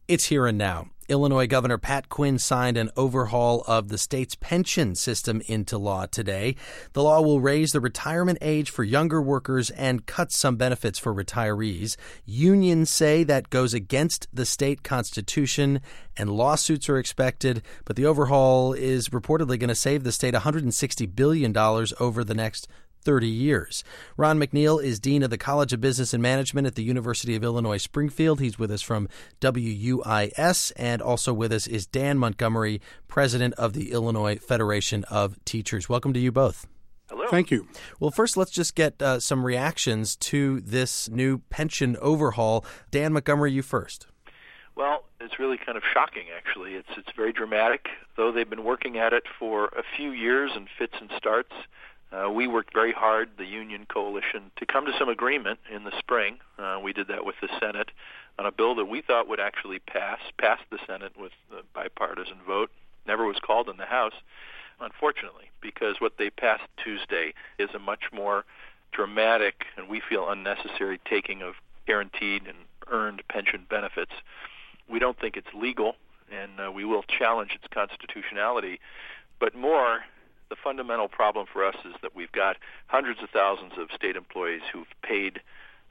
It's here and now. Illinois Governor Pat Quinn signed an overhaul of the state's pension system into law today. The law will raise the retirement age for younger workers and cut some benefits for retirees. Unions say that goes against the state constitution, and lawsuits are expected. But the overhaul is reportedly going to save the state $160 billion over the next 30 years. Ron McNeil is Dean of the College of Business and Management at the University of Illinois Springfield. He's with us from WUIS, and also with us is Dan Montgomery, President of the Illinois Federation of Teachers. Welcome to you both. Hello. Thank you. Well, first, let's just get some reactions to this new pension overhaul. Dan Montgomery, you first. Well, it's really kind of shocking, actually. It's very dramatic. Though they've been working at it for a few years in fits and starts, we worked very hard, the union coalition, to come to some agreement in the spring. We did that with the Senate on a bill that we thought would actually pass the Senate with a bipartisan vote. Never was called in the House, unfortunately, because what they passed Tuesday is a much more dramatic and we feel unnecessary taking of guaranteed and earned pension benefits. We don't think it's legal, and we will challenge its constitutionality, but more, the fundamental problem for us is that we've got hundreds of thousands of state employees who've paid,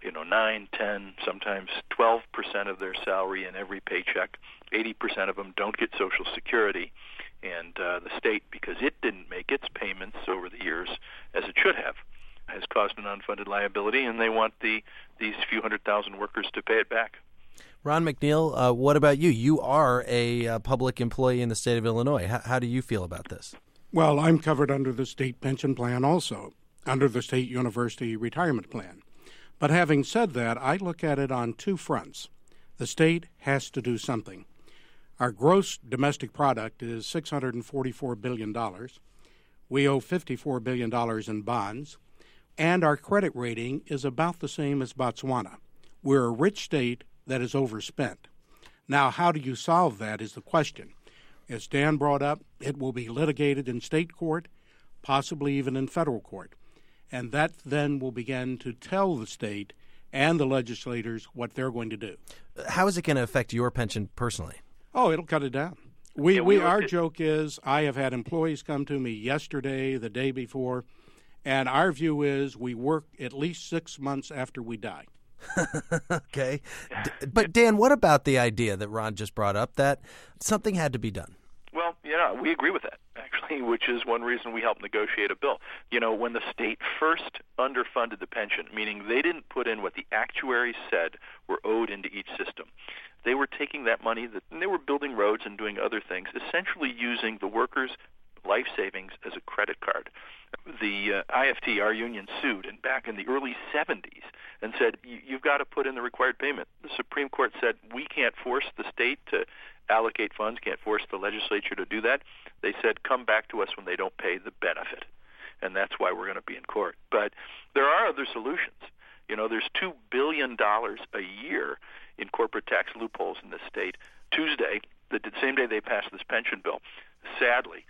9, 10, sometimes 12% of their salary in every paycheck. 80% of them don't get Social Security. And the state, because it didn't make its payments over the years as it should have, has caused an unfunded liability, and they want these few 100,000 workers to pay it back. Ron McNeil, what about you? You are a public employee in the state of Illinois. How do you feel about this? Well, I'm covered under the state pension plan also, under the state university retirement plan. But having said that, I look at it on two fronts. The state has to do something. Our gross domestic product is $644 billion. We owe $54 billion in bonds. And our credit rating is about the same as Botswana. We're a rich state that is overspent. Now, how do you solve that is the question. As Dan brought up, it will be litigated in state court, possibly even in federal court. And that then will begin to tell the state and the legislators what they're going to do. How is it going to affect your pension personally? Oh, it'll cut it down. Our joke is, I have had employees come to me yesterday, the day before, and our view is we work at least 6 months after we die. Okay. But Dan, what about the idea that Ron just brought up that something had to be done? Well, we agree with that, actually, which is one reason we helped negotiate a bill. When the state first underfunded the pension, meaning they didn't put in what the actuaries said were owed into each system, they were taking that money and they were building roads and doing other things, essentially using the workers' life savings as a credit card. The IFT, our union, sued and back in the early 70s and said, you've got to put in the required payment. The Supreme Court said, we can't force the state to allocate funds, can't force the legislature to do that. They said, come back to us when they don't pay the benefit. And that's why we're going to be in court. But there are other solutions. There's $2 billion a year in corporate tax loopholes in this state. Tuesday, the same day they passed this pension bill, sadly,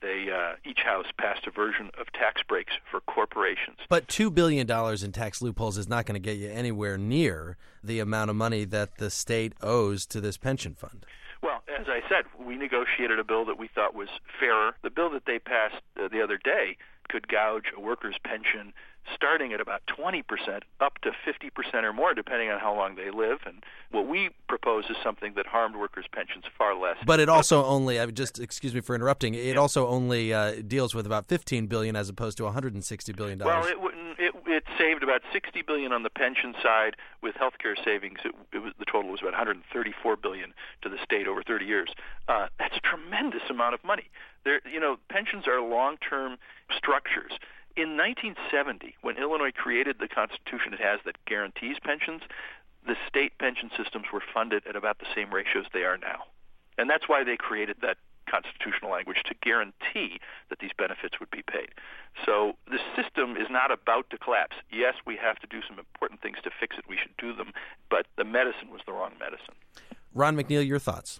each house passed a version of tax breaks for corporations. But $2 billion in tax loopholes is not going to get you anywhere near the amount of money that the state owes to this pension fund. Well, as I said, we negotiated a bill that we thought was fairer. The bill that they passed the other day could gouge a worker's pension starting at about 20% up to 50% or more, depending on how long they live. And what we propose is something that harmed workers' pensions far less. But it also only, excuse me for interrupting, it also only deals with about $15 billion as opposed to $160 billion. Well, it saved about $60 billion on the pension side. With health care savings, the total was about $134 billion to the state over 30 years. That's a tremendous amount of money. Pensions are long-term structures. In 1970, when Illinois created the Constitution it has that guarantees pensions, the state pension systems were funded at about the same ratios they are now. And that's why they created that constitutional language to guarantee that these benefits would be paid. So the system is not about to collapse. Yes, we have to do some important things to fix it. We should do them. But the medicine was the wrong medicine. Ron McNeil, your thoughts?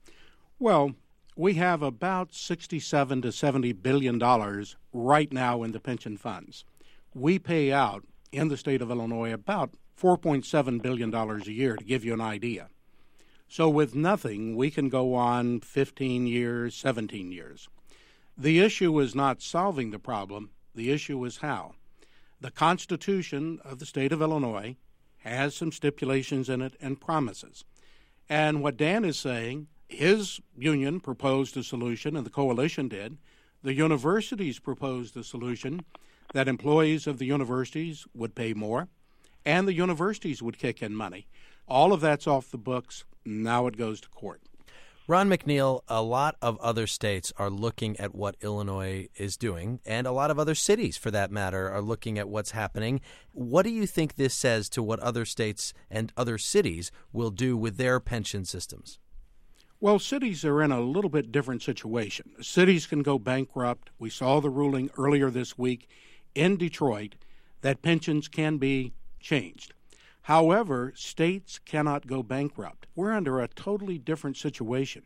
Well, we have about $67 to $70 billion right now in the pension funds. We pay out in the state of Illinois about $4.7 billion a year, to give you an idea. So with nothing, we can go on 15 years, 17 years. The issue is not solving the problem. The issue is how. The Constitution of the state of Illinois has some stipulations in it and promises. And what Dan is saying, his union proposed a solution, and the coalition did. The universities proposed a solution that employees of the universities would pay more, and the universities would kick in money. All of that's off the books. Now it goes to court. Ron McNeil, a lot of other states are looking at what Illinois is doing, and a lot of other cities, for that matter, are looking at what's happening. What do you think this says to what other states and other cities will do with their pension systems? Well, cities are in a little bit different situation. Cities can go bankrupt. We saw the ruling earlier this week in Detroit that pensions can be changed. However, states cannot go bankrupt. We're under a totally different situation.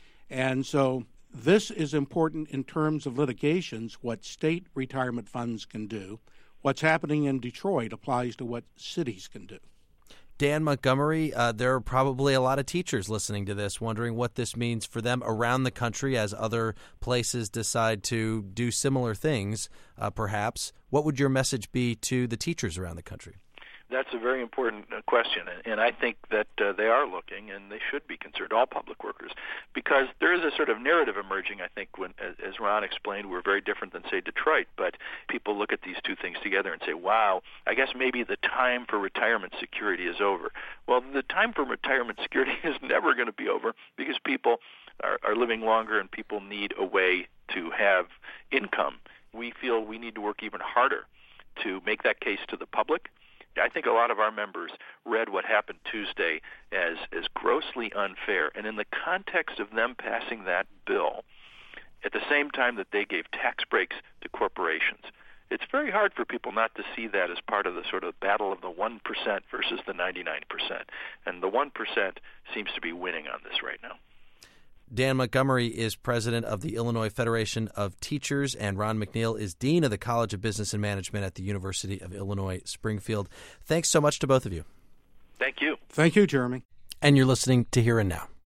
And so this is important in terms of litigations, what state retirement funds can do. What's happening in Detroit applies to what cities can do. Dan Montgomery, there are probably a lot of teachers listening to this wondering what this means for them around the country as other places decide to do similar things, perhaps. What would your message be to the teachers around the country? That's a very important question, and I think that they are looking, and they should be concerned, all public workers, because there is a sort of narrative emerging, I think, when, as Ron explained, we're very different than, say, Detroit, but people look at these two things together and say, wow, I guess maybe the time for retirement security is over. Well, the time for retirement security is never going to be over because people are living longer and people need a way to have income. We feel we need to work even harder to make that case to the public. I think a lot of our members read what happened Tuesday as grossly unfair. And in the context of them passing that bill, at the same time that they gave tax breaks to corporations, it's very hard for people not to see that as part of the sort of battle of the 1% versus the 99%. And the 1% seems to be winning on this right now. Dan Montgomery is president of the Illinois Federation of Teachers, and Ron McNeil is dean of the College of Business and Management at the University of Illinois Springfield. Thanks so much to both of you. Thank you. Thank you, Jeremy. And you're listening to Here and Now.